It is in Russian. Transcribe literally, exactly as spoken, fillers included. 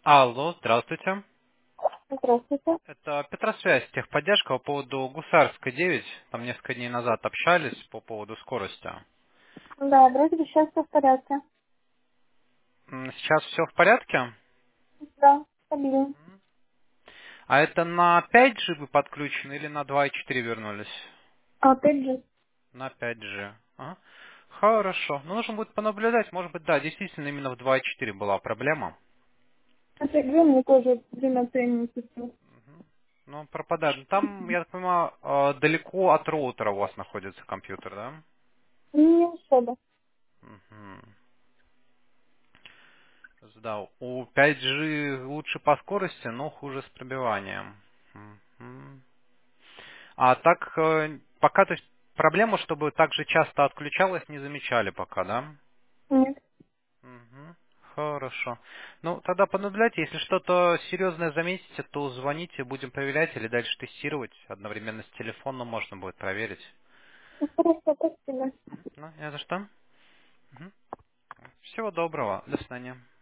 Алло, здравствуйте. Здравствуйте. Это Петросвязь, техподдержка по поводу Гусарской девять. Там несколько дней назад общались по поводу скорости. Да, вроде бы сейчас все в порядке. М, Сейчас все в порядке? Да, стабильно. А это на пять джи вы подключены или на два и четыре вернулись? А опять же, На пять джи. Ага. Хорошо. Ну, нужно будет понаблюдать. Может быть, да, действительно, именно в два и четыре была проблема. опять же, мне тоже время от времени писал. Ну, пропадает. Ну, там, я так понимаю, э, далеко от роутера у вас находится компьютер, да? Не особо. Мгм. Да, у пять джи лучше по скорости, но хуже с пробиванием. Мгм. А так, э, пока, то есть, проблему, чтобы так же часто отключалось, не замечали пока, да? Нет. Мгм. Хорошо. Ну, тогда понаблюдайте, если что-то серьезное заметите, то звоните, будем проверять или дальше тестировать. Одновременно с телефоном можно будет проверить. Ну, хорошо, спасибо. Мгм. Ну, не за что. Мгм. Всего доброго. До свидания.